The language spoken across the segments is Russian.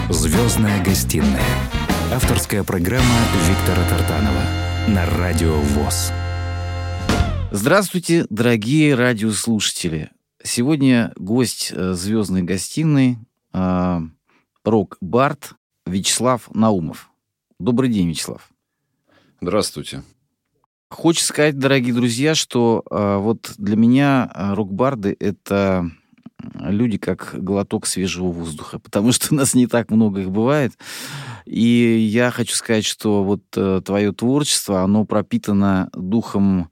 «Звездная гостиная». Авторская программа Виктора Тартанова на Радио ВОС. Здравствуйте, дорогие радиослушатели. Сегодня гость «Звездной гостиной» рок-бард Вячеслав Наумов. Добрый день, Вячеслав. Здравствуйте. Хочу сказать, дорогие друзья, что вот для меня рок-барды — это люди как глоток свежего воздуха, потому что у нас не так много их бывает. И я хочу сказать, что вот твое творчество, оно пропитано духом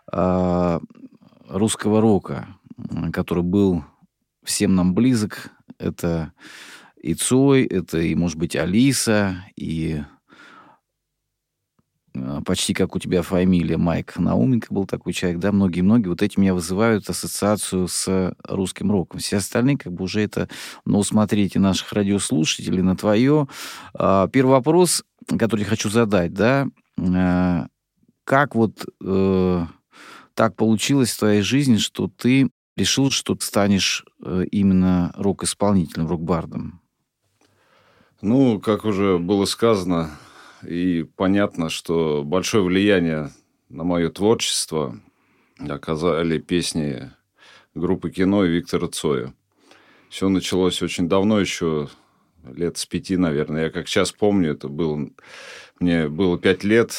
русского рока, который был всем нам близок. Это и Цой, это и, может быть, Алиса, и почти как у тебя фамилия Майк Науменко был такой человек, да, многие-многие. Вот эти меня вызывают ассоциацию с русским роком. Все остальные как бы уже это, но усмотрите наших радиослушателей на твое. Первый вопрос, который я хочу задать, да, как вот так получилось в твоей жизни, что ты решил, что ты станешь именно рок-исполнителем, рок-бардом? Ну, как уже было сказано, и понятно, что большое влияние на мое творчество оказали песни группы «Кино» и Виктора Цоя. Все началось очень давно, еще лет с 5, наверное. Я как сейчас помню, это было... Мне было 5 лет,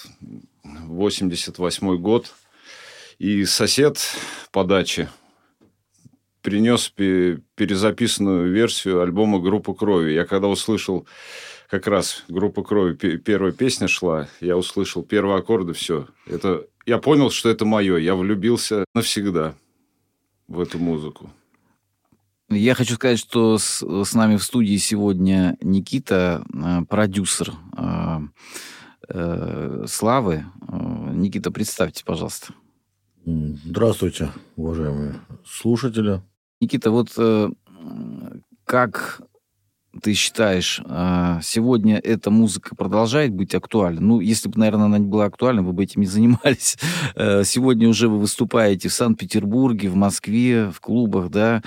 88 год. И сосед по даче принес перезаписанную версию альбома «Группа Крови». Я когда услышал... Как раз «Группа Крови», первая песня шла, я услышал первые аккорды, все. Я понял, что это мое. Я влюбился навсегда в эту музыку. Я хочу сказать, что с нами в студии сегодня Никита, продюсер «Славы». Никита, представьте, пожалуйста. Здравствуйте, уважаемые слушатели. Никита, вот как... ты считаешь, сегодня эта музыка продолжает быть актуальной? Ну, если бы, наверное, она не была актуальна, вы бы этим не занимались. Сегодня уже вы выступаете в Санкт-Петербурге, в Москве, в клубах, да,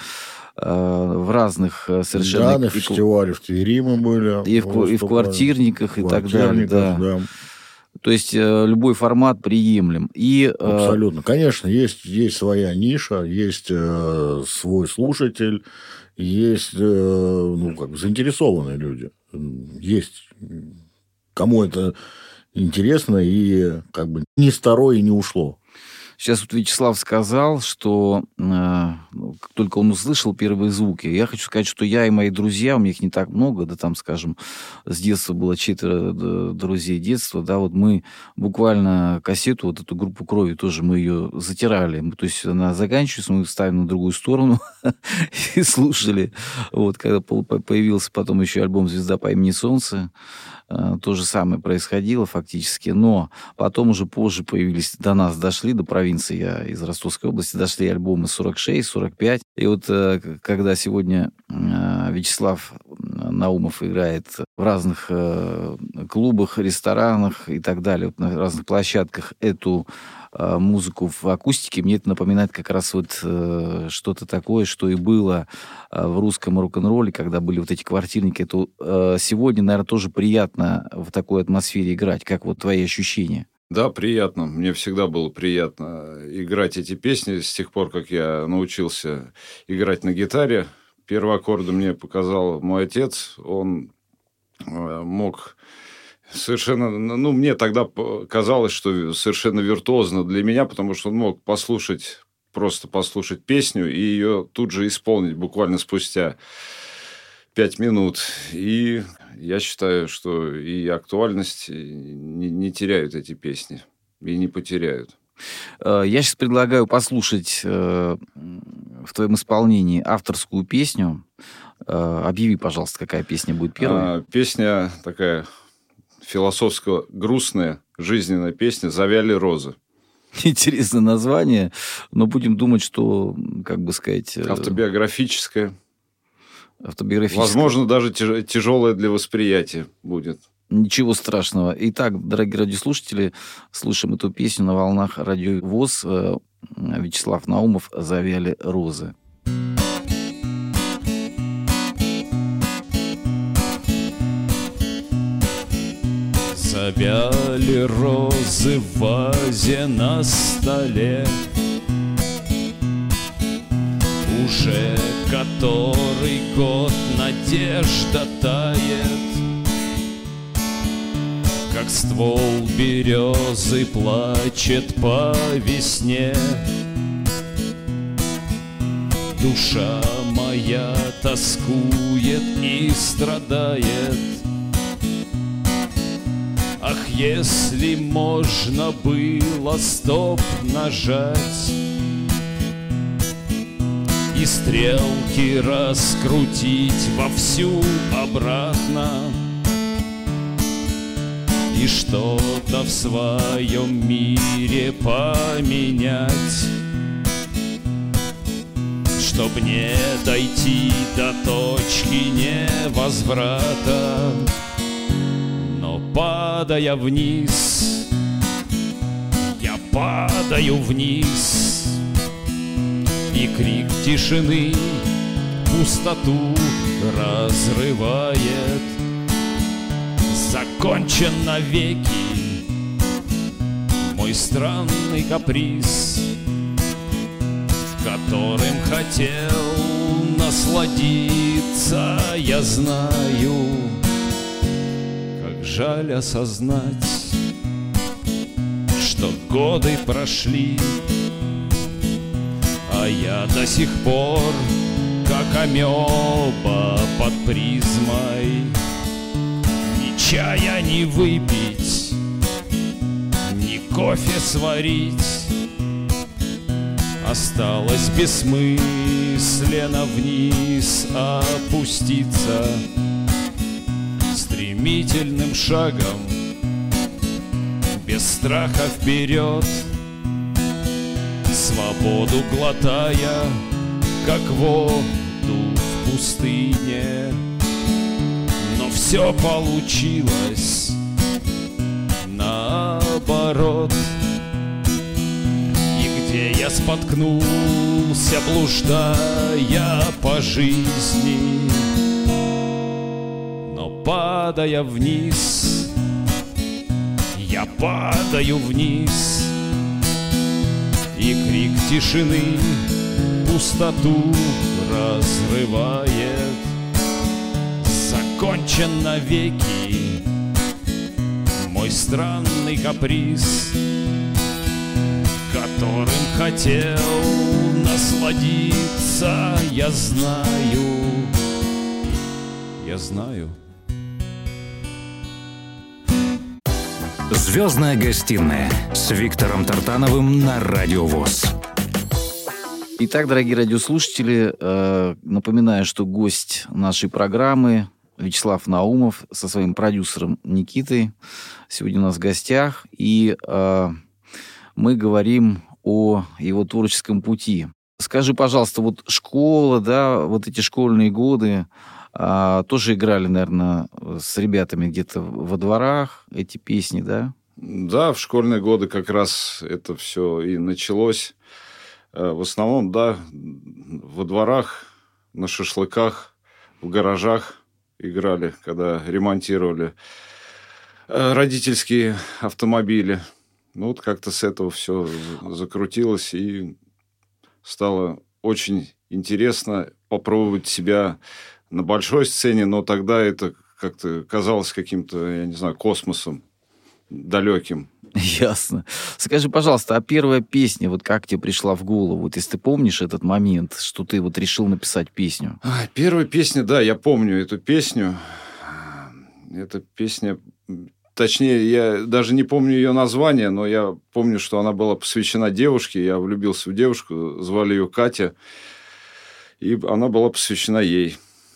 в разных совершенно... Да, на фестивале в Твери мы были. И в квартирниках, и так далее. Да. То есть любой формат приемлем. Абсолютно. Конечно, есть своя ниша, есть свой слушатель, есть заинтересованные люди. Есть кому это интересно и как бы не старо и не ушло. Сейчас вот Вячеслав сказал, что как только он услышал первые звуки, я хочу сказать, что я и мои друзья, у меня их не так много, да там, скажем, с детства было 4 друзей детства, да, вот мы буквально кассету, вот эту «Группу Крови» тоже мы ее затирали, то есть она заканчивается, мы ставим на другую сторону и слушали. Вот, когда появился потом еще альбом «Звезда по имени Солнце», то же самое происходило фактически, но потом уже позже появились, до нас дошли, до провинции, я из Ростовской области, дошли альбомы 46, 45. И вот когда сегодня Вячеслав Наумов играет в разных клубах, ресторанах и так далее, вот на разных площадках эту музыку в акустике, мне это напоминает как раз вот что-то такое, что и было в русском рок-н-ролле, когда были вот эти квартирники. Это сегодня, наверное, тоже приятно в такой атмосфере играть. Как вот твои ощущения? Да, приятно. Мне всегда было приятно играть эти песни с тех пор, как я научился играть на гитаре. Первые аккорды мне показал мой отец. Он мог... Совершенно, мне тогда казалось, что совершенно виртуозно для меня, потому что он мог просто послушать песню и ее тут же исполнить буквально спустя 5 минут. И я считаю, что и актуальность не теряют эти песни, и не потеряют. Я сейчас предлагаю послушать в твоем исполнении авторскую песню. Объяви, пожалуйста, какая песня будет первой. Песня такая... философская, грустная, жизненная песня «Завяли розы». Интересное название, но будем думать, что, как бы сказать... Автобиографическая. Возможно, даже тяжелая для восприятия будет. Ничего страшного. Итак, дорогие радиослушатели, слушаем эту песню на волнах Радио ВОС. Вячеслав Наумов «Завяли розы». Завяли розы в вазе на столе. Уже который год надежда тает, как ствол березы плачет по весне. Душа моя тоскует и страдает. Ах, если можно было стоп нажать и стрелки раскрутить вовсю обратно, и что-то в своем мире поменять, чтоб не дойти до точки невозврата. Но падая вниз, я падаю вниз, и крик тишины пустоту разрывает. Закончен навеки мой странный каприз, которым хотел насладиться. Я знаю, как жаль осознать, что годы прошли, а я до сих пор, как амеба под призмой. Ни чая не выпить, ни кофе сварить, осталось бессмысленно вниз опуститься. Стремительным шагом, без страха вперед, свободу глотая, как воду в пустыне. Но все получилось наоборот. Где я споткнулся, блуждая по жизни, но падая вниз, я падаю вниз, и крик тишины пустоту разрывает. Закончен навеки мой странный каприз, которым хотел насладиться. Я знаю, я знаю. «Звездная гостиная» с Виктором Тартановым на Радио ВОС. Итак, дорогие радиослушатели, напоминаю, что гость нашей программы Вячеслав Наумов со своим продюсером Никитой сегодня у нас в гостях. И мы говорим о его творческом пути. Скажи, пожалуйста, вот школа, да, вот эти школьные годы, тоже играли, наверное, с ребятами где-то во дворах эти песни, да? Да, в школьные годы как раз это все и началось. В основном, да, во дворах, на шашлыках, в гаражах играли, когда ремонтировали родительские автомобили. Ну, вот как-то с этого все закрутилось, и стало очень интересно попробовать себя на большой сцене, но тогда это как-то казалось каким-то, я не знаю, космосом далеким. Ясно. Скажи, пожалуйста, а первая песня, вот как тебе пришла в голову? Вот если ты помнишь этот момент, что ты вот решил написать песню? Первая песня, да, я помню эту песню. Эта песня... Точнее, я даже не помню ее название, но я помню, что она была посвящена девушке. Я влюбился в девушку, звали ее Катя, и она была посвящена ей.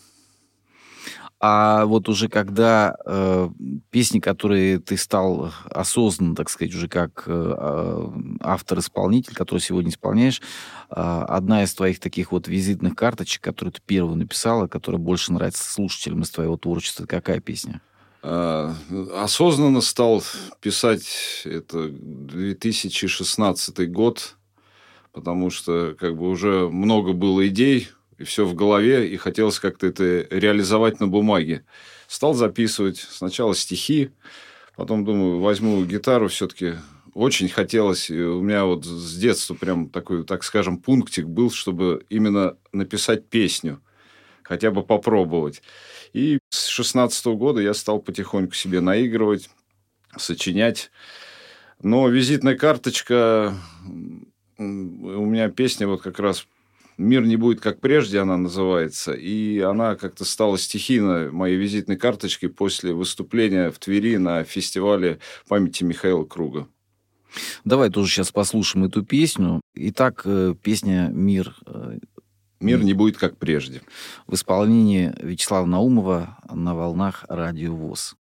А вот уже когда песни, которые ты стал осознанно, так сказать, уже как автор-исполнитель, который сегодня исполняешь, одна из твоих таких вот визитных карточек, которую ты первую написала, которая больше нравится слушателям из твоего творчества, какая песня? Осознанно стал писать это 2016 год, потому что как бы уже много было идей, и все в голове, и хотелось как-то это реализовать на бумаге. Стал записывать сначала стихи, Потом думаю, возьму гитару все-таки. Очень хотелось, у меня вот с детства прям такой, так скажем, пунктик был, чтобы именно написать песню, хотя бы попробовать. И с 16-го года я стал потихоньку себе наигрывать, сочинять. Но визитная карточка, у меня песня вот как раз «Мир не будет как прежде» она называется, и она как-то стала стихийно моей визитной карточкой после выступления в Твери на фестивале памяти Михаила Круга. Давай тоже сейчас послушаем эту песню. Итак, песня «Мир». «Мир не будет как прежде». В исполнении Вячеслава Наумова на волнах Радио ВОС.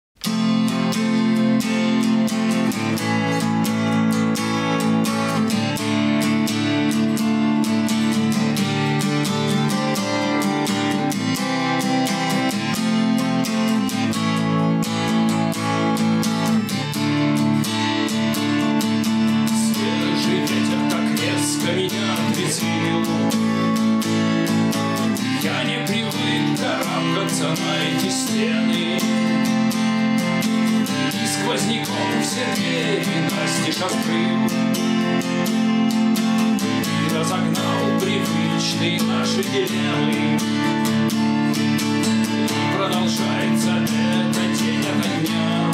И разогнал привычные наши дилеммы. Продолжается это день ото дня.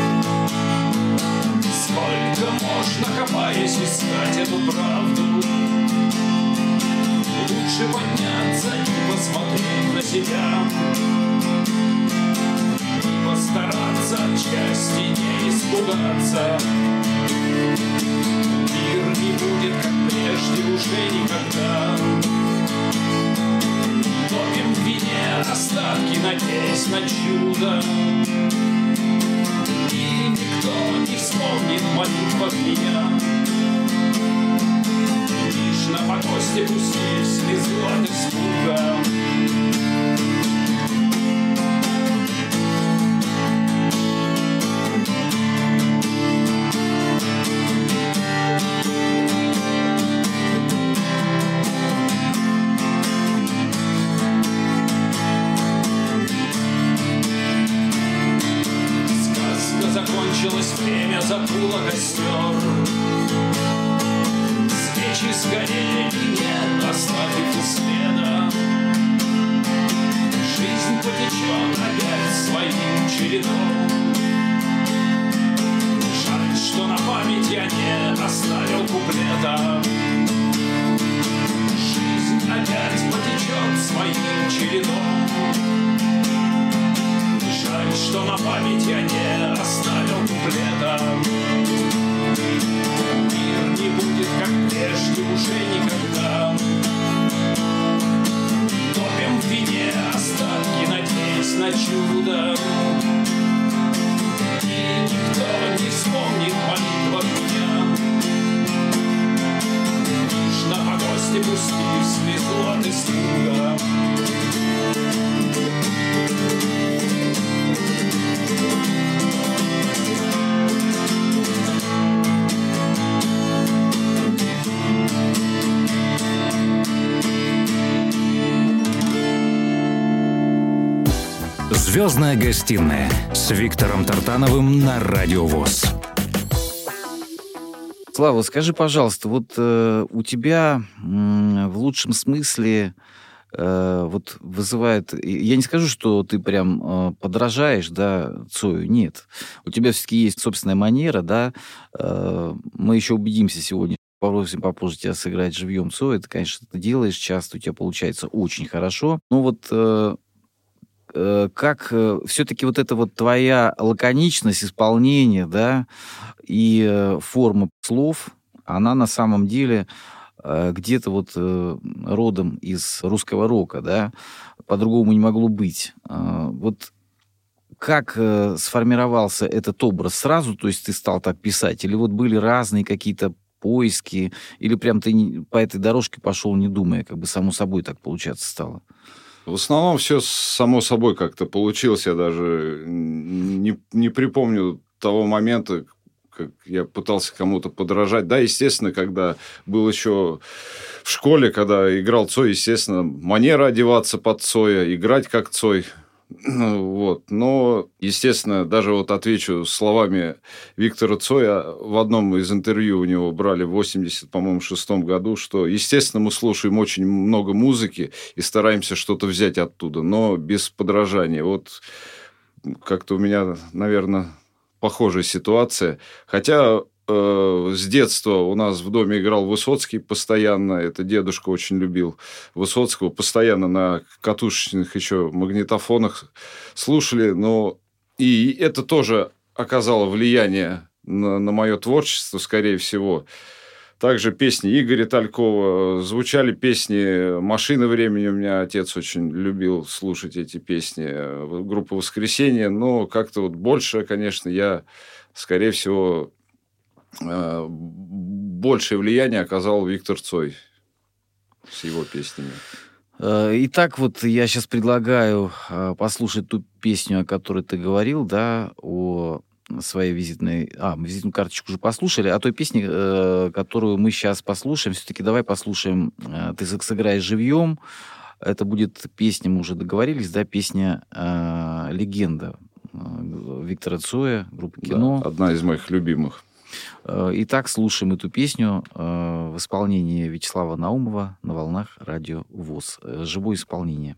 Сколько можно, копаясь, искать эту правду? Лучше подняться и посмотреть на себя, и постараться отчасти не испугаться. Мир не будет, как прежде, уже никогда. Топим в вине остатки, надеясь на чудо. И никто не вспомнит молитвах меня. Лишь на погосте пустили слезу от испуга. Закончилось время запула костер. Свечи сгорели, нет, оставив и следа. Жизнь потечет опять своим чередом. Жаль, что на память я не оставил куплета. Жизнь опять потечет своим чередом. Жаль, что на память я не оставил куплета. Мир не будет, как прежде, уже никогда. Топим в вине остатки, надеясь на чудо. И никто не вспомнит молитвах меня. Лишь на погосте пустив слезу от испуга. «Звездная гостиная» с Виктором Тартановым на Радио ВОС. Слава, скажи, пожалуйста, вот у тебя в лучшем смысле вот вызывает... Я не скажу, что ты прям подражаешь, да, Цою, нет. У тебя все-таки есть собственная манера, да. Мы еще убедимся сегодня. Попросим попозже тебя сыграть живьем Цою. Ты, конечно, это делаешь часто, у тебя получается очень хорошо. Но вот... как все-таки вот эта вот твоя лаконичность исполнения, да, и форма слов, она на самом деле где-то вот родом из русского рока, да, по-другому не могло быть. Вот как сформировался этот образ сразу, то есть ты стал так писать, или вот были разные какие-то поиски, или прям ты по этой дорожке пошел, не думая, как бы само собой так получаться стало? В основном все само собой как-то получилось. Я даже не припомню того момента, как я пытался кому-то подражать. Да, естественно, когда был еще в школе, когда играл Цой, естественно, манера одеваться под Цоя, играть как Цой. Вот. Но, естественно, даже вот отвечу словами Виктора Цоя. В одном из интервью у него брали в 86-м году, что, естественно, мы слушаем очень много музыки и стараемся что-то взять оттуда, но без подражания. Вот как-то у меня, наверное, похожая ситуация. Хотя с детства у нас в доме играл Высоцкий постоянно. Это дедушка очень любил Высоцкого. Постоянно на катушечных еще магнитофонах слушали. Но и это тоже оказало влияние на мое творчество, скорее всего. Также песни Игоря Талькова. Звучали песни «Машина времени». У меня отец очень любил слушать эти песни. Группа «Воскресенье». Но как-то вот больше, конечно, я, скорее всего, большее влияние оказал Виктор Цой с его песнями. Итак, вот я сейчас предлагаю послушать ту песню, о которой ты говорил, да, о своей визитной... визитную карточку уже послушали, а той песни, которую мы сейчас послушаем, все-таки давай послушаем «Ты сыграешь живьем». Это будет песня, мы уже договорились, да, песня «Легенда» Виктора Цоя, группы «Кино». Да, одна из моих любимых. Итак, слушаем эту песню в исполнении Вячеслава Наумова на волнах радио ВОС. Живое исполнение.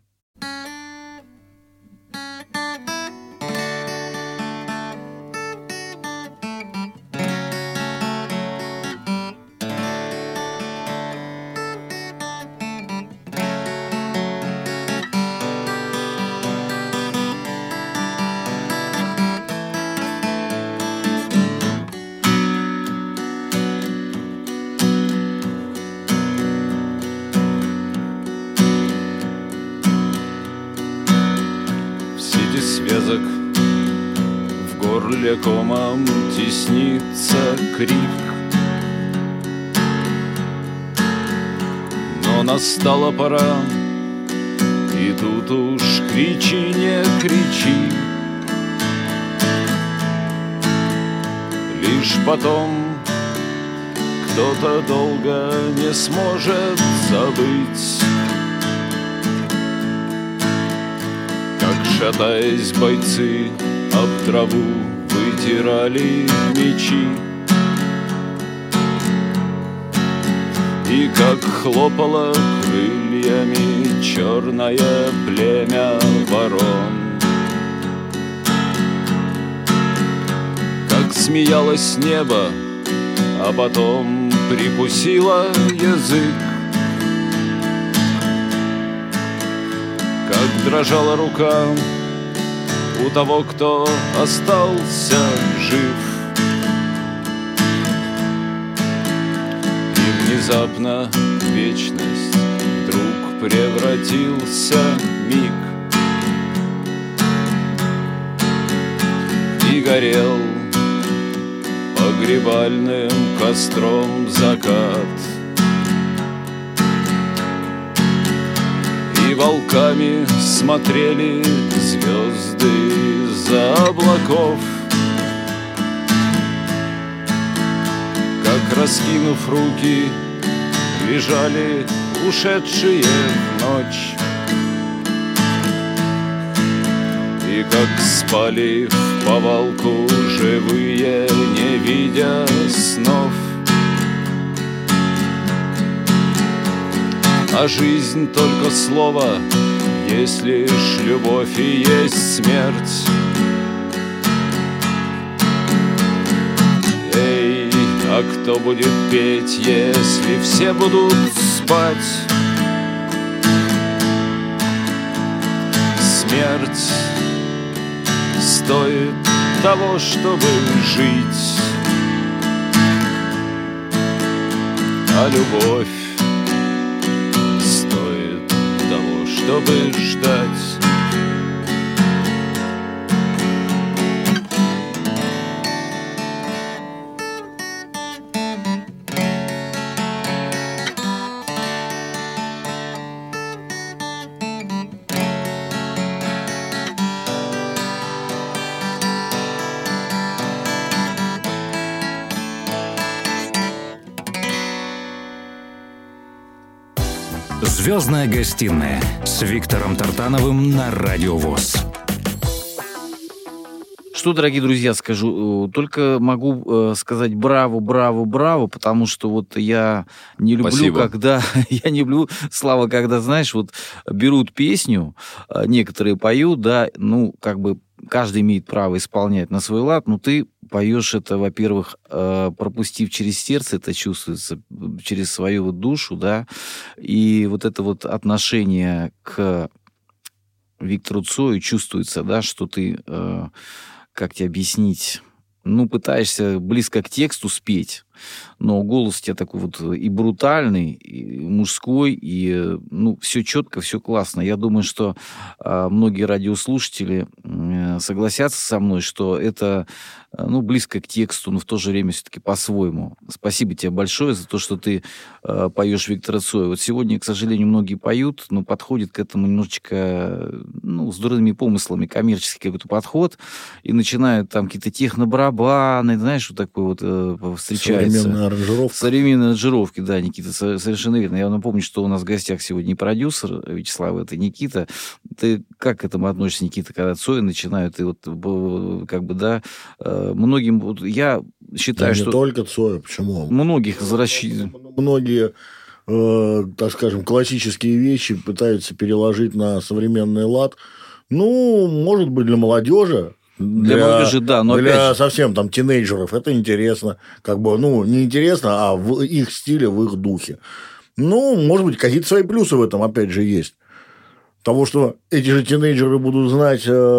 Связок в горле комом теснится крик, но настала пора, и тут уж кричи, не кричи. Лишь потом кто-то долго не сможет забыть, шатаясь, бойцы об траву вытирали мечи, и как хлопало крыльями черное племя ворон, как смеялось небо, а потом прикусило язык, как дрожала рука у того, кто остался жив. И внезапно в вечность вдруг превратился миг, и горел погребальным костром закат, и волками смотрели звезды из-за облаков, как, раскинув руки, лежали ушедшие в ночь, и как спали в повалку живые, не видя снов. А жизнь только слово, есть лишь любовь и есть смерть. Эй, а кто будет петь, если все будут спать? Смерть стоит того, чтобы жить, а любовь чтобы ждать. «Звездная гостиная» с Виктором Тартановым на Радио ВОС. Что, дорогие друзья, скажу, только могу сказать браво, браво, браво, потому что вот я не люблю, Спасибо. я не люблю, Слава, когда, знаешь, вот берут песню, некоторые поют, да, ну, как бы каждый имеет право исполнять на свой лад, но ты поешь это, во-первых, пропустив через сердце, это чувствуется, через свою вот душу, да, и вот это вот отношение к Виктору Цою чувствуется, да, что ты, как тебе объяснить, ну, пытаешься близко к тексту спеть, но голос у тебя такой вот и брутальный, и мужской, и, ну, все четко, все классно. Я думаю, что многие радиослушатели согласятся со мной, что это, ну, близко к тексту, но в то же время все-таки по-своему. Спасибо тебе большое за то, что ты поешь Виктора Цоя. Вот сегодня, к сожалению, многие поют, но подходят к этому немножечко, ну, с дурными помыслами, коммерческий какой-то подход, и начинают там какие-то технобарабаны, знаешь, вот такой вот встречается. Современная аранжировка. Современные аранжировки, да, Никита, совершенно верно. Я напомню, что у нас в гостях сегодня и продюсер Вячеслав, это Никита. Ты как к этому относишься, Никита, когда Цоя начинают, и вот как бы, да, многим, вот, я считаю, Да, что... не только Цоя, почему? Многих Многие, так скажем, классические вещи пытаются переложить на современный лад. Ну, может быть, для молодежи. Для молодежи, да, но для опять же... совсем там тинейджеров это интересно. Как бы, ну, не интересно, а в их стиле, в их духе. Ну, может быть, какие-то свои плюсы в этом, опять же, есть. Того, что эти же тинейджеры будут знать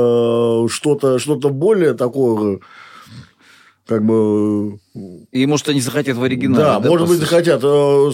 что-то более такое, как бы... И, может, они захотят в оригинале. Да, может быть, послушать? захотят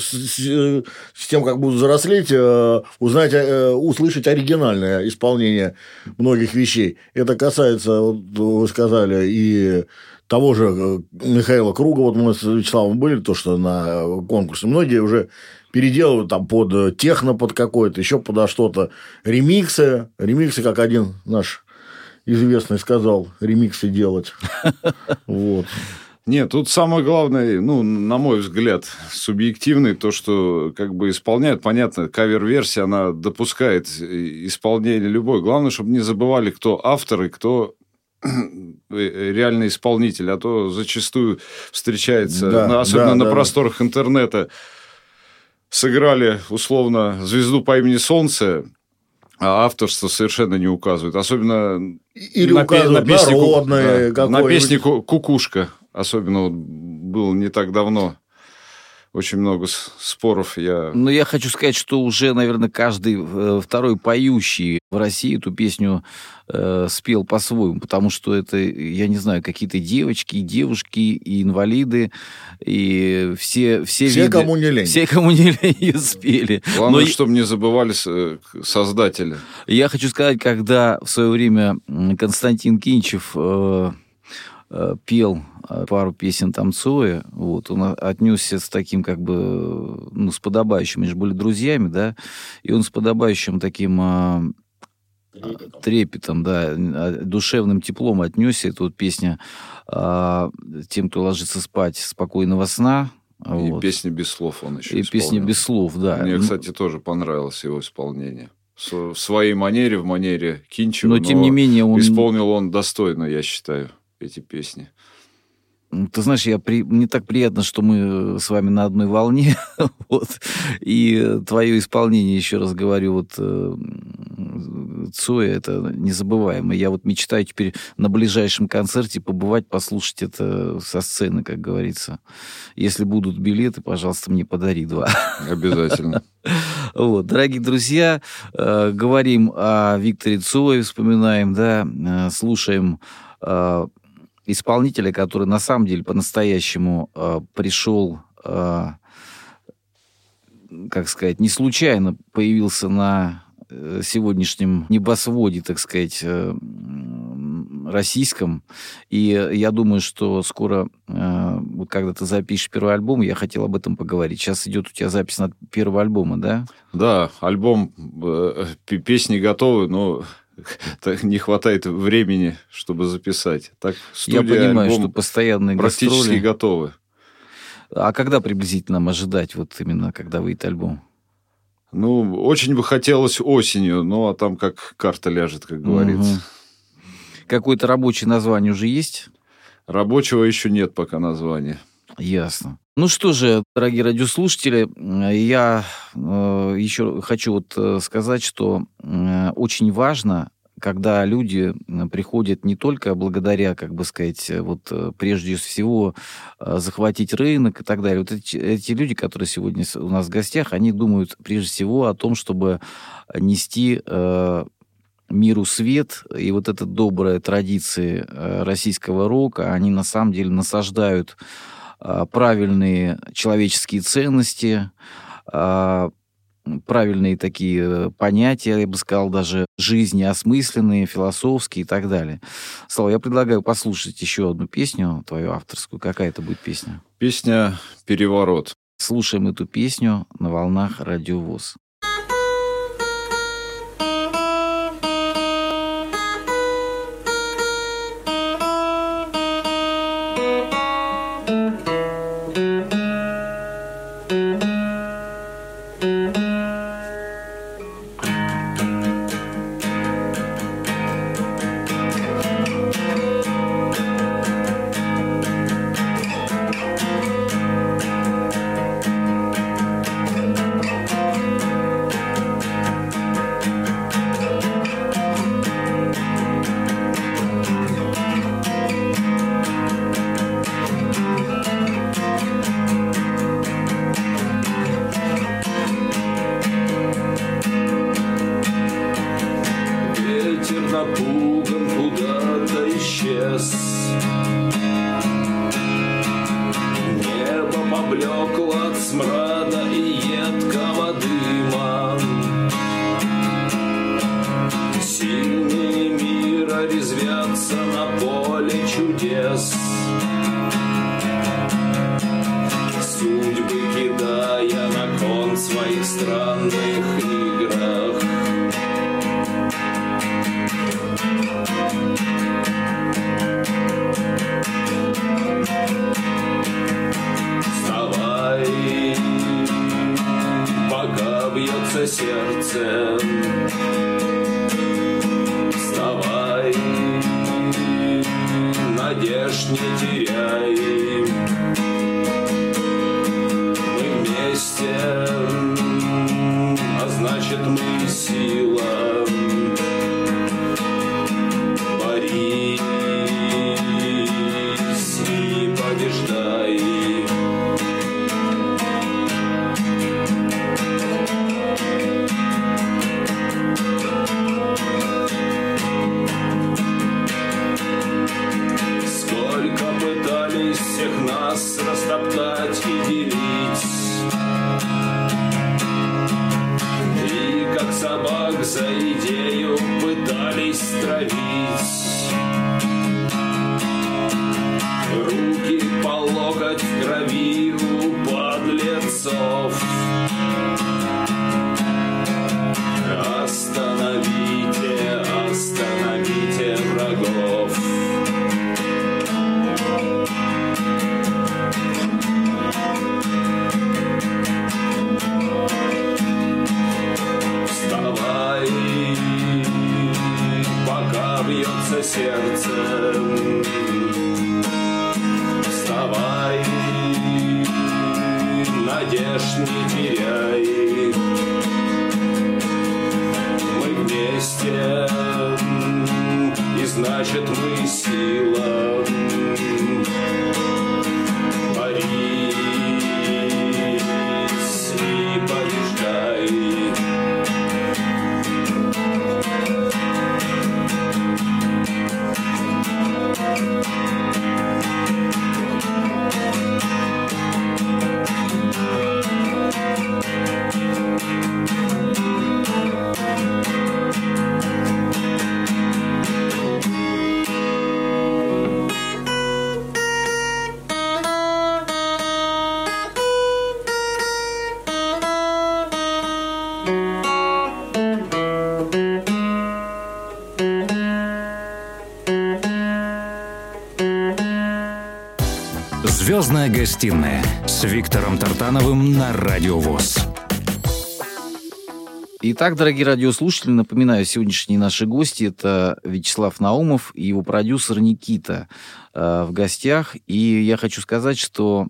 с тем, как будут взрослеть, узнать, услышать оригинальное исполнение многих вещей. Это касается, вот вы сказали, и того же Михаила Круга. Вот мы с Вячеславом были, то, что на конкурсе. Многие уже переделывают там под техно, под какое-то, еще подо что-то. Ремиксы, как один наш известный сказал, ремиксы делать. Вот. Нет, тут самое главное, ну, на мой взгляд, субъективный, то, что как бы исполняют, понятно, кавер-версия, она допускает исполнение любой. Главное, чтобы не забывали, кто автор и кто реальный исполнитель, а то зачастую встречается, Да, особенно на да. просторах интернета, сыграли, условно, звезду по имени Солнце, а авторство совершенно не указывает. Особенно или указывают народное, на песне «Кукушка». Особенно вот было не так давно. Очень много споров. Но я хочу сказать, что уже, наверное, каждый второй поющий в России эту песню спел по-своему, потому что это, я не знаю, какие-то девочки, и девушки, и инвалиды, и все виды, кому не лень. Все, кому не лень, ее спели. Главное, чтобы не забывали создатели. Я хочу сказать, когда в свое время Константин Кинчев пел пару песен там Цоя, вот, он отнесся с таким, как бы, ну, с подобающим, мы же были друзьями, да, и он с подобающим таким трепетом, да, душевным теплом отнесся. Это вот песня «Тем, кто ложится спать, спокойного сна». И вот. «Песня без слов» он еще И исполнил. «Песня без слов», да. Мне, кстати, тоже понравилось его исполнение. В своей манере, в манере Кинчева, но тем не менее он... исполнил он достойно, я считаю, эти песни. Ты знаешь, мне так приятно, что мы с вами на одной волне, вот, и твое исполнение, еще раз говорю, вот, Цоя, это незабываемо. Я вот мечтаю теперь на ближайшем концерте побывать, послушать это со сцены, как говорится. Если будут билеты, пожалуйста, мне подари 2. Обязательно. Вот, дорогие друзья, говорим о Викторе Цое, вспоминаем, да, слушаем исполнителя, который на самом деле по-настоящему пришел, как сказать, не случайно появился на сегодняшнем небосводе, так сказать, российском. И я думаю, что скоро, вот когда ты запишешь первый альбом, я хотел об этом поговорить. Сейчас идет у тебя запись на первого альбома, да? Да, альбом, песни готовы, но не хватает времени, чтобы записать. Так, я понимаю, что постоянные практически гастроли готовы. А когда приблизительно нам ожидать, вот именно, когда выйдет альбом? Ну, очень бы хотелось осенью, ну, а там как карта ляжет, как говорится. Какое-то рабочее название уже есть? Рабочего еще нет пока названия. Ясно. Ну что же, дорогие радиослушатели, я еще хочу сказать, что очень важно, когда люди приходят не только благодаря, прежде всего захватить рынок и так далее. Вот эти люди, которые сегодня у нас в гостях, они думают прежде всего о том, чтобы нести миру свет, и вот эта добрая традиция российского рока, они на самом деле насаждают правильные человеческие ценности, правильные такие понятия, я бы сказал, даже жизни осмысленные, философские и так далее. Слава, я предлагаю послушать еще одну песню твою авторскую. Какая это будет песня? Песня «Переворот». Слушаем эту песню на волнах Радио ВОС. Напуган куда-то исчез. Небо поблекло от смрада и едкого дыма. Сильные мира резвятся на поле чудес, судьбы кидая на кон своих странных играх. Вставай, пока бьется сердце. Вставай, надежд не теряй. Мы вместе, а значит мы сила. Борись и побеждай. Сколько пытались всех нас растоптать и делить, и как собак за идею пытались стравить. Руки по локоть в крови у подлецов. Остановите, остановите врагов. Вставай, пока бьется сердце. Вставай, надежд не теряй. Мы вместе, и значит мы сила. Борись и побеждай. «Звездная гостиная» с Виктором Тартановым на Радио ВОС. Итак, дорогие радиослушатели, напоминаю, сегодняшние наши гости — это Вячеслав Наумов и его продюсер Никита в гостях. И я хочу сказать, что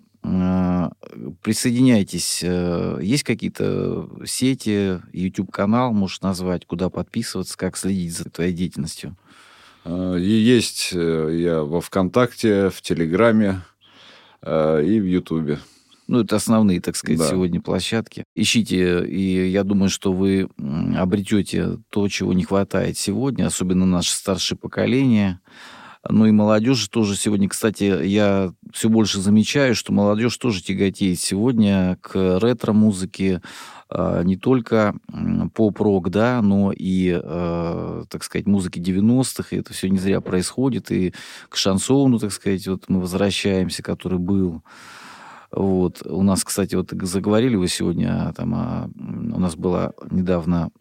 присоединяйтесь. Есть какие-то сети, YouTube-канал, можешь назвать, куда подписываться, как следить за твоей деятельностью? И есть я во ВКонтакте, в Телеграме и в Ютубе. Ну, это основные, так сказать, Да. сегодня площадки. Ищите, и я думаю, что вы обретете то, чего не хватает сегодня, особенно наше старшее поколение. Ну и молодежь тоже сегодня, кстати, я все больше замечаю, что молодежь тоже тяготеет сегодня к ретро-музыке, не только поп-рок, да, но и, так сказать, музыке 90-х, и это все не зря происходит, и к шансону, так сказать, вот мы возвращаемся, который был. Вот. У нас, кстати, вот заговорили вы сегодня, там, у нас была недавно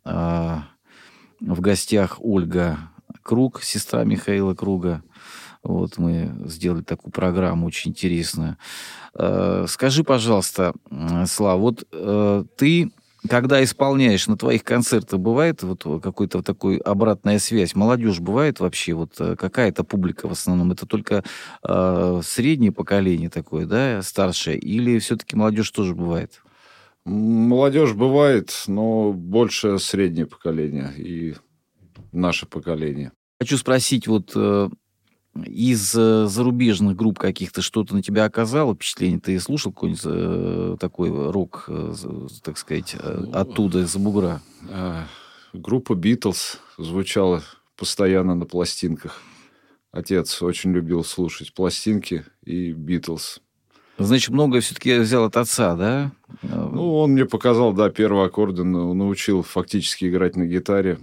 в гостях Ольга Круг, сестра Михаила Круга. Вот мы сделали такую программу очень интересную. Скажи, пожалуйста, Слав, вот ты, когда исполняешь на твоих концертах, бывает вот какой-то такой обратная связь? Молодежь бывает вообще? Вот какая-то публика в основном? Это только среднее поколение такое, да, старшее? Или все-таки молодежь тоже бывает? Молодежь бывает, но больше среднее поколение и наше поколение. Хочу спросить, вот из зарубежных групп каких-то что-то на тебя оказало впечатление? Ты слушал какой-нибудь такой рок, так сказать, оттуда, из-за бугра? Группа «Битлз» звучала постоянно на пластинках. Отец очень любил слушать пластинки и «Битлз». Значит, многое все-таки я взял от отца, да? Ну, он мне показал, да, первые аккорды, научил фактически играть на гитаре.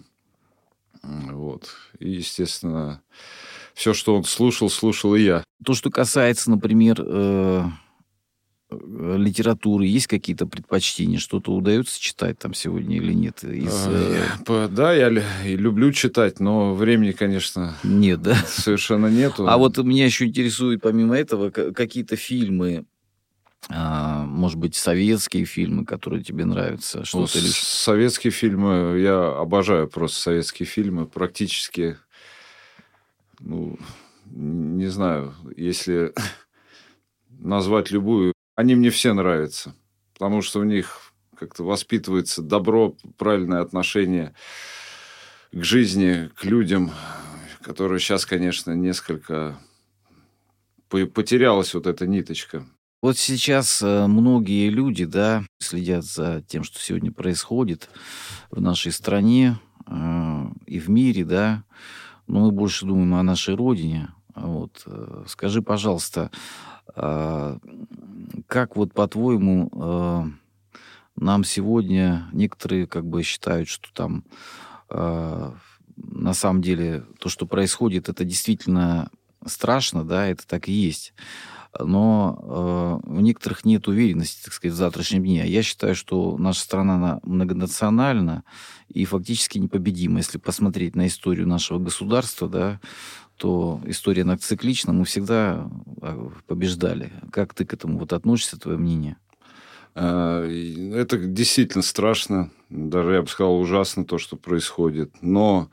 Вот. И, естественно, все, что он слушал и я. То, что касается, например, литературы, есть какие-то предпочтения? Что-то удается читать там сегодня или нет? Да, я и люблю читать, но времени, конечно, нет, да? Совершенно нету. А вот меня еще интересует, помимо этого, какие-то фильмы, может быть, советские фильмы, которые тебе нравятся? Что-то или... Советские фильмы, я обожаю просто советские фильмы. Практически, ну, не знаю, если назвать любую, они мне все нравятся. Потому что в них как-то воспитывается добро, правильное отношение к жизни, к людям, которые сейчас, конечно, несколько потерялась вот эта ниточка. Вот сейчас многие люди, да, следят за тем, что сегодня происходит в нашей стране и в мире, да, но мы больше думаем о нашей родине. Вот. Скажи, пожалуйста, как вот по-твоему нам сегодня некоторые как бы считают, что там на самом деле то, что происходит, это действительно страшно, да, это так и есть. Но у некоторых нет уверенности, так сказать, в завтрашнем дне. Я считаю, что наша страна она многонациональна и фактически непобедима. Если посмотреть на историю нашего государства, да, то история она циклична, мы всегда побеждали. Как ты к этому вот относишься, твое мнение? Это действительно страшно. Даже, я бы сказал, ужасно то, что происходит. Но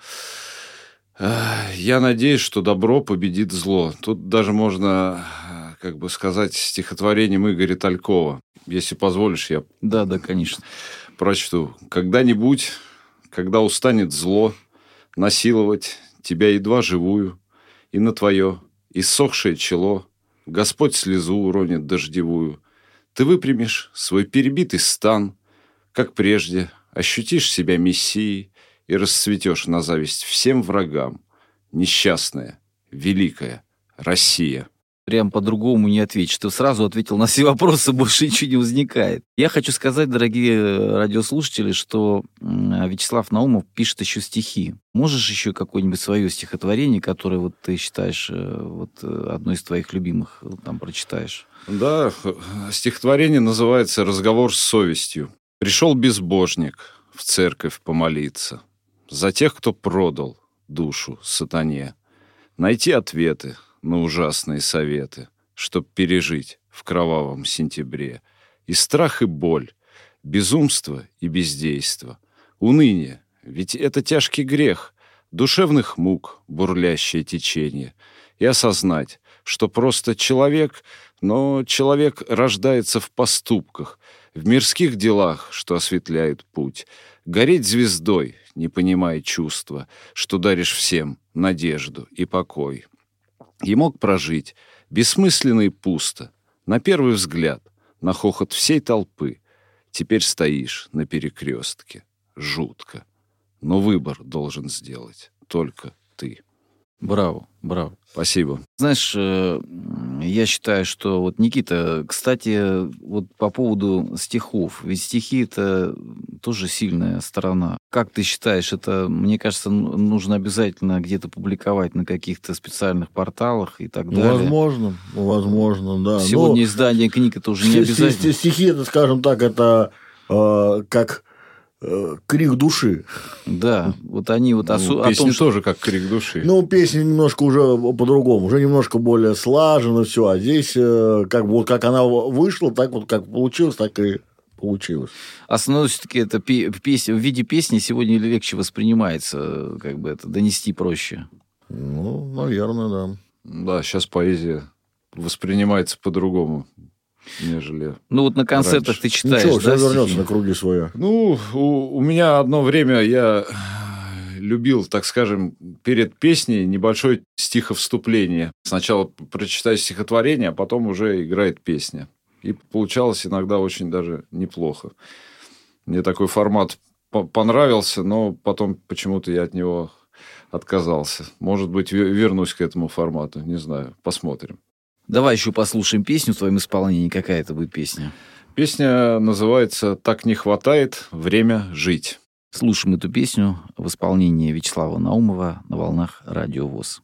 я надеюсь, что добро победит зло. Тут даже можно, как бы сказать, стихотворением Игоря Талькова. Если позволишь, я... Да, конечно. Прочту. «Когда-нибудь, когда устанет зло насиловать тебя едва живую, и на твое иссохшее чело Господь слезу уронит дождевую, ты выпрямишь свой перебитый стан, как прежде ощутишь себя мессией и расцветешь на зависть всем врагам. Несчастная, великая Россия». Прям по-другому не ответишь. Ты сразу ответил на все вопросы, больше ничего не возникает. Я хочу сказать, дорогие радиослушатели, что Вячеслав Наумов пишет еще стихи. Можешь еще какое-нибудь свое стихотворение, которое вот ты считаешь вот одно из твоих любимых, там прочитаешь? Да, стихотворение называется «Разговор с совестью». «Пришел безбожник в церковь помолиться за тех, кто продал душу сатане, найти ответы на ужасные советы, чтоб пережить в кровавом сентябре и страх, и боль, безумство и бездейство, Уныние, ведь это тяжкий грех, душевных мук, бурлящее течение. И осознать, что просто человек, но человек рождается в поступках, в мирских делах, что осветляют путь. Гореть звездой, не понимая чувства, что даришь всем надежду и покой. И мог прожить бессмысленно и пусто, на первый взгляд, на хохот всей толпы. Теперь стоишь на перекрестке. Жутко. Но выбор должен сделать только ты. Браво, браво. Спасибо. Знаешь, я считаю, что вот, Никита, кстати, вот по поводу стихов, ведь стихи — это тоже сильная сторона. Как ты считаешь, это, мне кажется, нужно обязательно где-то публиковать на каких-то специальных порталах и так далее? Возможно, да. Сегодня издание книг — это уже не обязательно. Стихи, это, скажем так, это как крик души. Да, вот они вот песни тоже как крик души. Песня немножко уже по-другому, уже немножко более слаженно все, а здесь как бы вот как она вышла, так вот как получилось, так и получилось. Основное все-таки это в виде песни сегодня легче воспринимается, как бы это донести проще. Наверное, да. Да, сейчас поэзия воспринимается по-другому, нежели вот на концертах раньше. Ты читаешь, Ничего, да, все вернется стихи? на круги своя. У меня одно время я любил, так скажем, перед песней небольшое стиховступление. Сначала прочитаю стихотворение, а потом уже играет песня. И получалось иногда очень даже неплохо. Мне такой формат понравился, но потом почему-то я от него отказался. Может быть, вернусь к этому формату, не знаю, посмотрим. Давай еще послушаем песню в твоем исполнении. Какая это будет песня? Песня называется «Так не хватает время жить». Слушаем эту песню в исполнении Вячеслава Наумова на волнах Радио ВОС.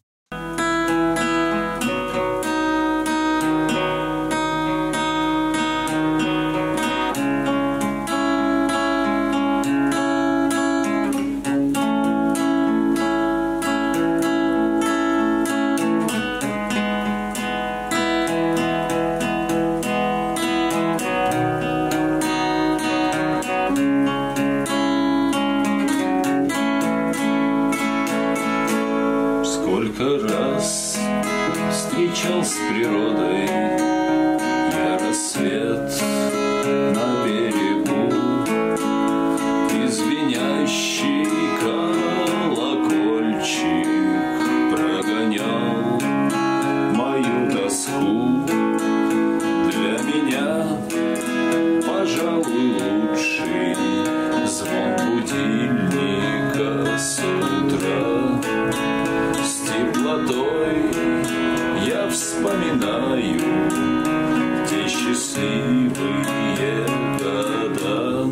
Встречал с природой я рассвет на берегу, и звенящий колокольчик прогонял мою тоску. Для меня, пожалуй, лучший звон будильника с утра. С теплотой я вспоминаю те счастливые года.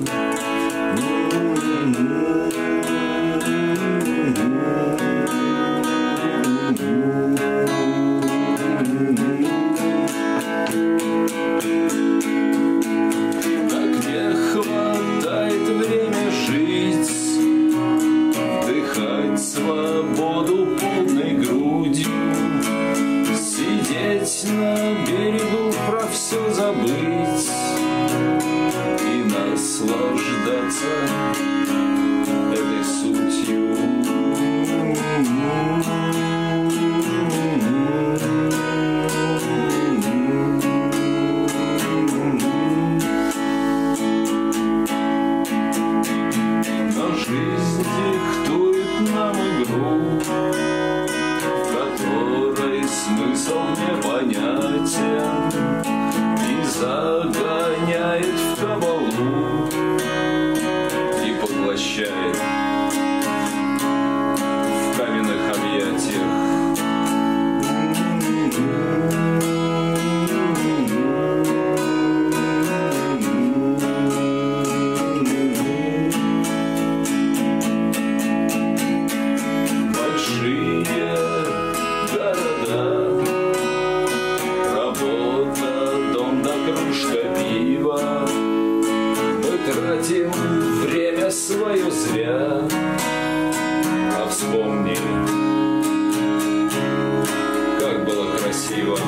Так не хватает время жить, вдыхать свободу полной грудью, сидеть на берегу, про все забыть и наслаждаться этой сутью. Но жизнь диктует нам игру, в которой смысл непонятен и загоняет в кабалу и поглощает в каменных объятиях. Большие города, работа, дом да кружка пива. Мы тратим время свое зря, а вспомни, как было красиво.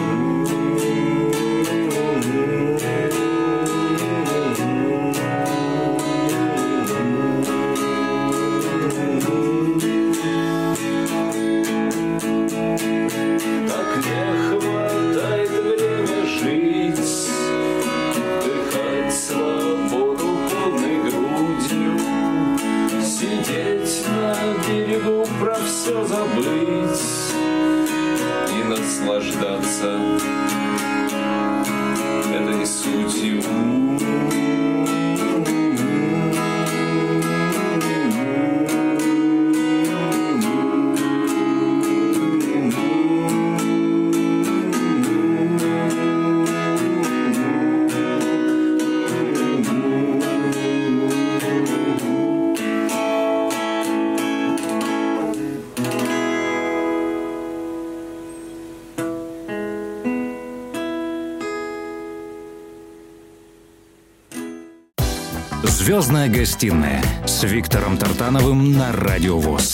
наслаждаться этой сутью. «Звездная гостиная» с Виктором Тартановым на Радио ВОС.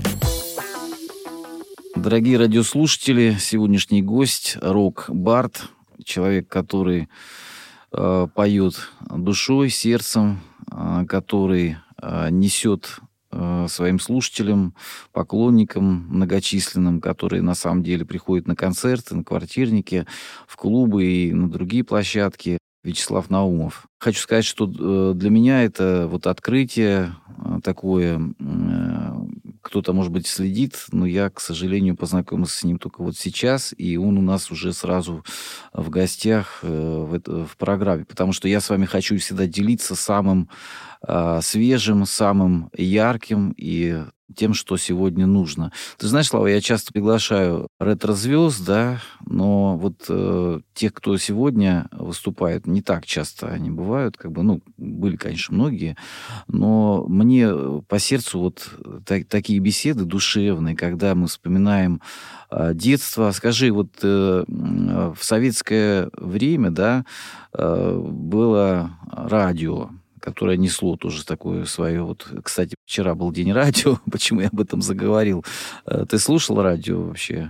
Дорогие радиослушатели, сегодняшний гость рок-бард, человек, который поет душой, сердцем, который несет своим слушателям, поклонникам многочисленным, которые на самом деле приходят на концерты, на квартирники, в клубы и на другие площадки. Вячеслав Наумов. Хочу сказать, что для меня это вот открытие такое, кто-то, может быть, следит, но я, к сожалению, познакомился с ним только вот сейчас, и он у нас уже сразу в гостях в программе, потому что я с вами хочу всегда делиться самым свежим, самым ярким и тем, что сегодня нужно. Ты знаешь, Слава, я часто приглашаю ретро-звезд, да, но вот тех, кто сегодня выступает, не так часто они бывают, как бы, ну, были, конечно, многие, но мне по сердцу вот такие беседы душевные, когда мы вспоминаем детство. Скажи, вот в советское время, да, было радио, которое несло тоже такое свое. Вот, кстати, вчера был день радио, почему я об этом заговорил. Ты слушал радио вообще?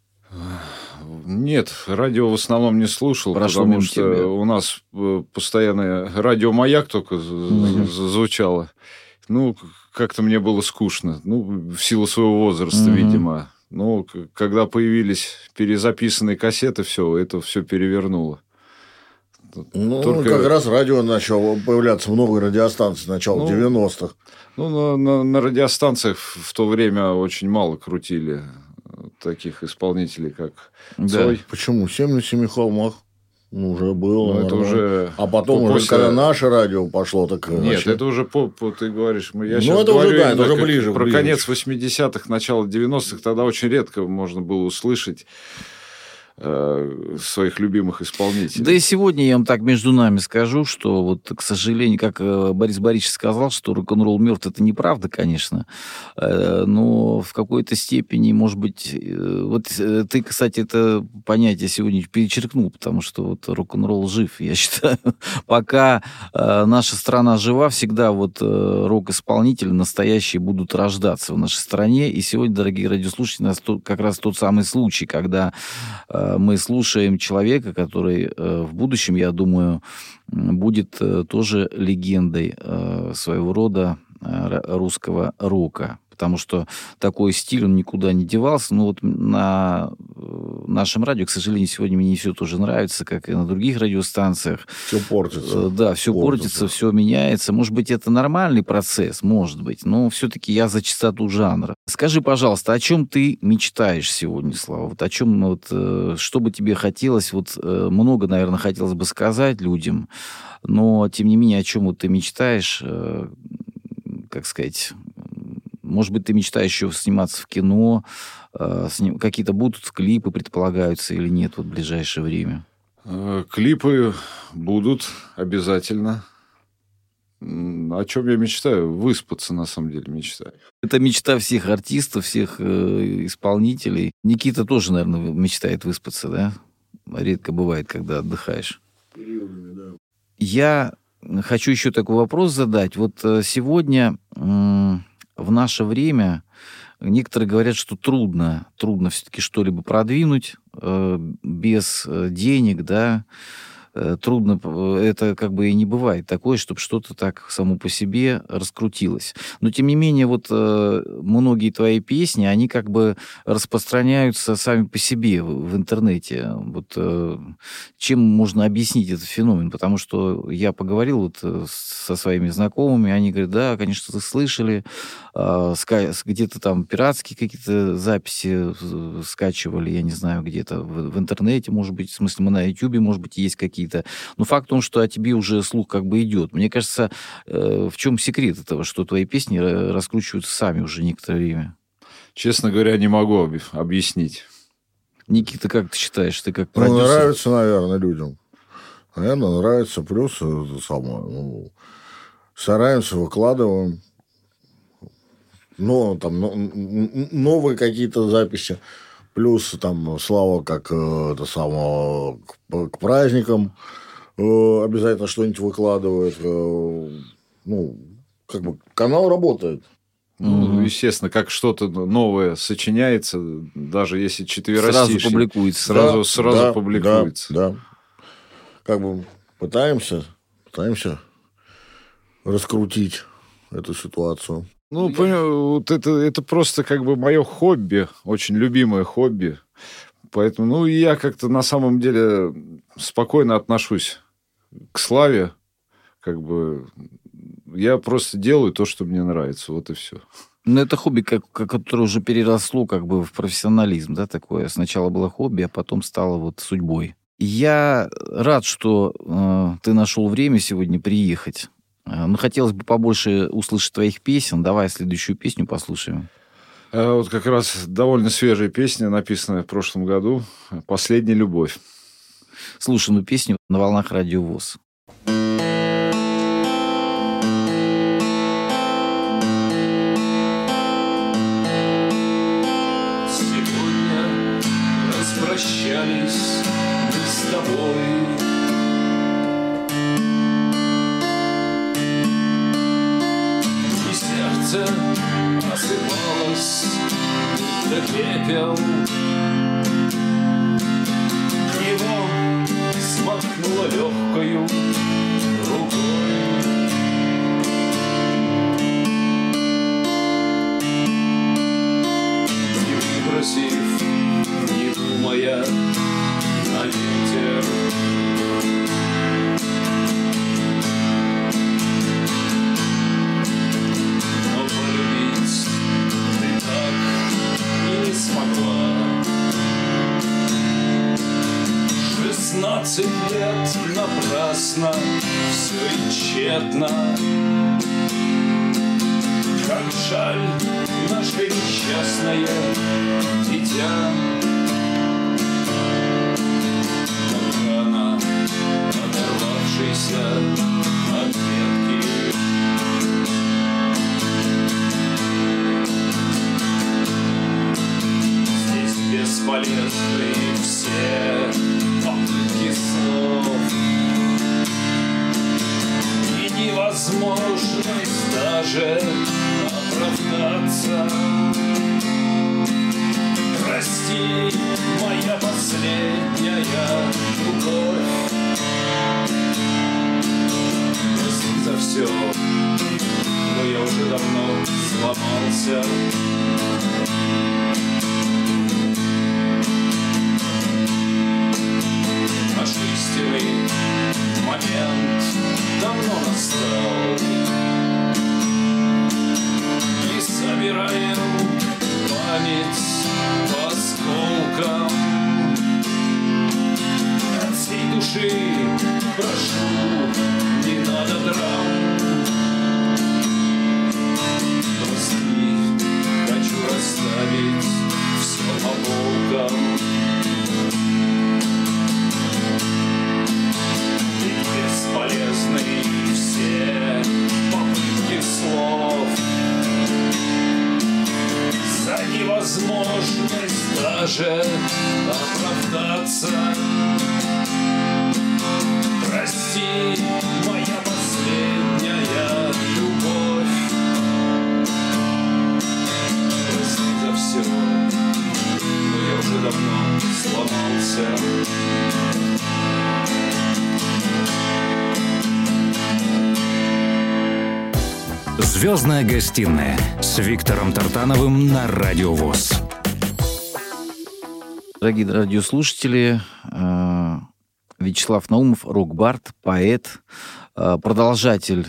Нет, радио в основном не слушал, Прошло потому мимо что тебя. у нас постоянно радио «Маяк» только звучало. Ну, как-то мне было скучно. Ну, в силу своего возраста, видимо. Ну, когда появились перезаписанные кассеты, это все перевернуло. Ну, как раз радио начало появляться, много радиостанций с начала 90-х. Ну, на радиостанциях в то время очень мало крутили таких исполнителей, как Цой. Почему? 7 на 7 холмах. Ну, уже было. Ну, это уже... А потом, уже, когда наше радио пошло, так... Нет, вообще... это уже ты говоришь. Я ну, сейчас это говорю уже, да, это уже ближе. Про конец 80-х, начало 90-х. Тогда очень редко можно было услышать своих любимых исполнителей. Да и сегодня я вам так между нами скажу, что вот, к сожалению, как Борис Борисович сказал, что рок-н-ролл мертв, это неправда, конечно, но в какой-то степени, может быть, вот ты, кстати, это понятие сегодня перечеркнул, потому что вот рок-н-ролл жив, я считаю. Пока наша страна жива, всегда вот рок-исполнители настоящие будут рождаться в нашей стране, и сегодня, дорогие радиослушатели, у нас как раз тот самый случай, когда мы слушаем человека, который в будущем, я думаю, будет тоже легендой своего рода русского рока. Потому что такой стиль, он никуда не девался. Но вот на нашем радио, к сожалению, сегодня мне не все тоже нравится, как и на других радиостанциях. Все портится. Да, все портится, все меняется. Может быть, это нормальный процесс, может быть, но все-таки я за чистоту жанра. Скажи, пожалуйста, о чем ты мечтаешь сегодня, Слава? Вот о чем, вот, что бы тебе хотелось, вот много, наверное, хотелось бы сказать людям, но, тем не менее, о чем вот ты мечтаешь, как сказать... Может быть, ты мечтаешь еще сниматься в кино, какие-то будут клипы, предполагаются, или нет вот в ближайшее время? Клипы будут обязательно. О чем я мечтаю? Выспаться, на самом деле, мечтаю. Это мечта всех артистов, всех исполнителей. Никита тоже, наверное, мечтает выспаться, да? Редко бывает, когда отдыхаешь. Я хочу еще такой вопрос задать. Вот сегодня... В наше время некоторые говорят, что трудно все-таки что-либо продвинуть без денег, да. трудно, это как бы и не бывает такое, чтобы что-то так само по себе раскрутилось. Но, тем не менее, вот многие твои песни, они как бы распространяются сами по себе в интернете. Вот чем можно объяснить этот феномен? Потому что я поговорил вот со своими знакомыми, они говорят, да, конечно, вы слышали, где-то там пиратские какие-то записи скачивали, я не знаю, где-то в интернете, может быть, в смысле, мы на Ютубе, может быть, есть какие-то. Но факт в том, что о тебе уже слух как бы идет. Мне кажется, в чем секрет этого, что твои песни раскручиваются сами уже некоторое время? Честно говоря, не могу объяснить. Никита, как ты считаешь? Ты как продюсер? Нравится, наверное, людям. Наверное, нравится. Плюс это самое, стараемся, выкладываем. Но там новые какие-то записи. Плюс там Слава, как это самое, к праздникам обязательно что-нибудь выкладывает. Как бы канал работает. Ну, естественно, как что-то новое сочиняется, даже если четверостишие. Сразу публикуется. Сразу публикуется. Да. Как бы пытаемся раскрутить эту ситуацию. Ну, вот это просто как бы мое хобби, очень любимое хобби. Поэтому, я как-то на самом деле спокойно отношусь к славе. Как бы я просто делаю то, что мне нравится. Вот и все. Ну, это хобби, которое уже переросло как бы в профессионализм, да, такое. Сначала было хобби, а потом стало вот судьбой. Я рад, что ты нашел время сегодня приехать. Но хотелось бы побольше услышать твоих песен. Давай следующую песню послушаем. Вот как раз довольно свежая песня, написанная в прошлом году. «Последняя любовь». Слушаем песню на волнах Радио ВОС. Сегодня распрощались мы с тобой. Осыпалась, будто пепел. Его смахнула легкою рукой. Не выбросив, не думая, на ветер. Смогла 16 лет напрасно, все и тщетно. Как жаль наше несчастное дитя. Как рано оторвавшийся от ветки. Бесполезны все попытки слов и невозможность даже оправдаться. Прости, моя последняя любовь. Прости за все, но я уже давно сломался. Наш истинный момент давно настал. И собираем память по осколкам. От всей души прошу, не надо драм. Прости, хочу расставить все по полкам. Бесполезны все попытки слов за невозможность даже оправдаться. Прости, моя последняя любовь. Прости за все, но я уже давно сломался. «Звездная гостиная» с Виктором Тартановым на Радио ВОС. Дорогие радиослушатели, Вячеслав Наумов, рок-бард, поэт, продолжатель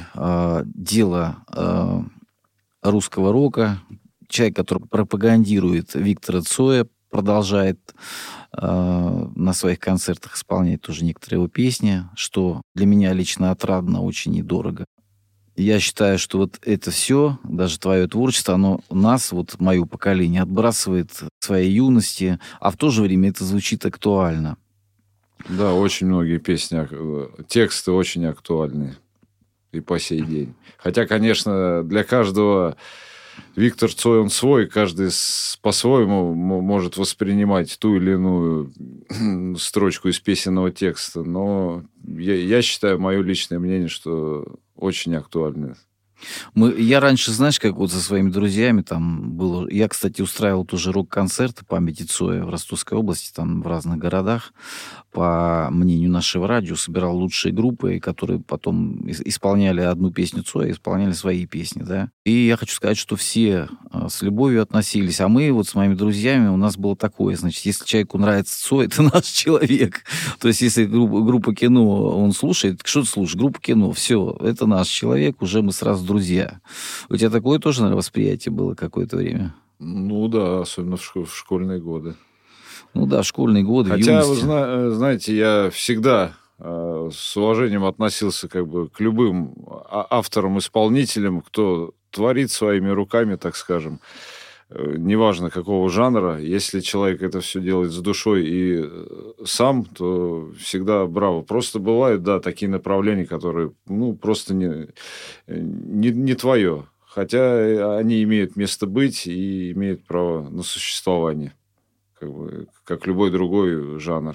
дела русского рока, человек, который пропагандирует Виктора Цоя, продолжает на своих концертах исполнять тоже некоторые его песни, что для меня лично отрадно, очень недорого. Я считаю, что вот это все, даже твое творчество, оно нас, вот мое поколение, отбрасывает к своей юности, а в то же время это звучит актуально. Да, очень многие песни, тексты очень актуальны и по сей день. Хотя, конечно, для каждого Виктор Цой, он свой, каждый по-своему может воспринимать ту или иную строчку из песенного текста, но я считаю, мое личное мнение, что очень актуально. Я раньше, знаешь, как вот со своими друзьями там было... Я, кстати, устраивал тоже рок-концерты памяти Цоя в Ростовской области, там в разных городах. По мнению нашего радио, собирал лучшие группы, которые потом исполняли одну песню Цоя, исполняли свои песни, да. И я хочу сказать, что все с любовью относились. А мы вот с моими друзьями, у нас было такое, значит, если человеку нравится Цой, это наш человек. То есть, если группа Кино он слушает, что ты слушаешь? Группа Кино, все, это наш человек, уже мы сразу друзья. У тебя такое тоже, наверное, восприятие было какое-то время? Ну да, особенно в школьные годы. Ну да, в школьные годы, Хотя, юности. вы знаете, я всегда с уважением относился как бы к любым авторам-исполнителям, кто творит своими руками, так скажем. Неважно, какого жанра. Если человек это все делает с душой и сам, то всегда браво. Просто бывают, да, такие направления, которые, ну, просто не твое. Хотя они имеют место быть и имеют право на существование. Как любой другой жанр.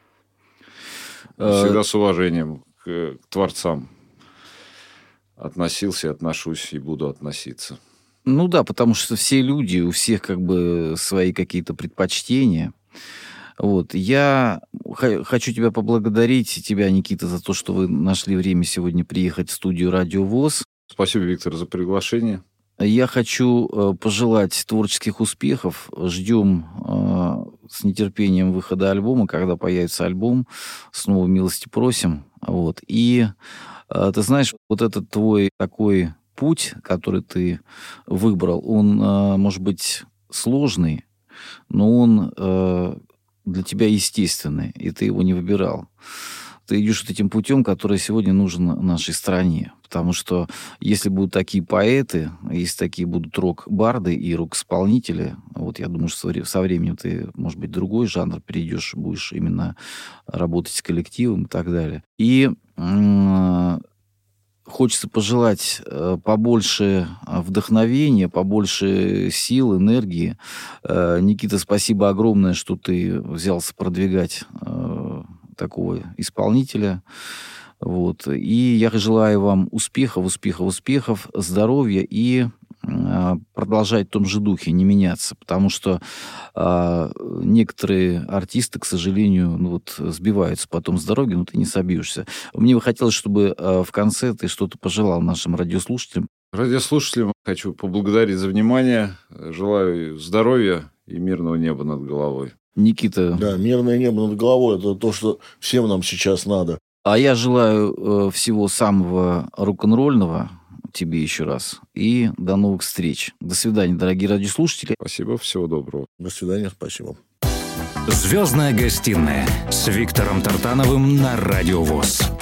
Всегда с уважением к творцам относился и отношусь, и буду относиться. Ну да, потому что все люди, у всех как бы свои какие-то предпочтения. Вот. Я хочу тебя поблагодарить, тебя, Никита, за то, что вы нашли время сегодня приехать в студию Радио ВОС. Спасибо, Виктор, за приглашение. Я хочу пожелать творческих успехов. Ждем с нетерпением выхода альбома. Когда появится альбом, снова милости просим. Вот. И ты знаешь, вот этот твой такой путь, который ты выбрал, он, может быть, сложный, но он для тебя естественный, и ты его не выбирал. Ты идешь вот этим путем, который сегодня нужен нашей стране. Потому что если будут такие поэты, если такие будут рок-барды и рок-исполнители, вот я думаю, что со временем ты, может быть, другой жанр перейдешь, будешь именно работать с коллективом и так далее. И хочется пожелать побольше вдохновения, побольше сил, энергии. Никита, спасибо огромное, что ты взялся продвигать такого исполнителя. Вот. И я желаю вам успехов, здоровья и продолжать в том же духе, не меняться. Потому что некоторые артисты, к сожалению, сбиваются потом с дороги, но ты не собьешься. Мне бы хотелось, чтобы в конце ты что-то пожелал нашим радиослушателям. Радиослушателям хочу поблагодарить за внимание. Желаю здоровья и мирного неба над головой. Никита. Да, мирное небо над головой – это то, что всем нам сейчас надо. А я желаю всего самого рок-н-ролльного тебе еще раз. И до новых встреч. До свидания, дорогие радиослушатели. Спасибо, всего доброго. До свидания, спасибо. «Звездная гостиная» с Виктором Тартановым на Радио ВОС.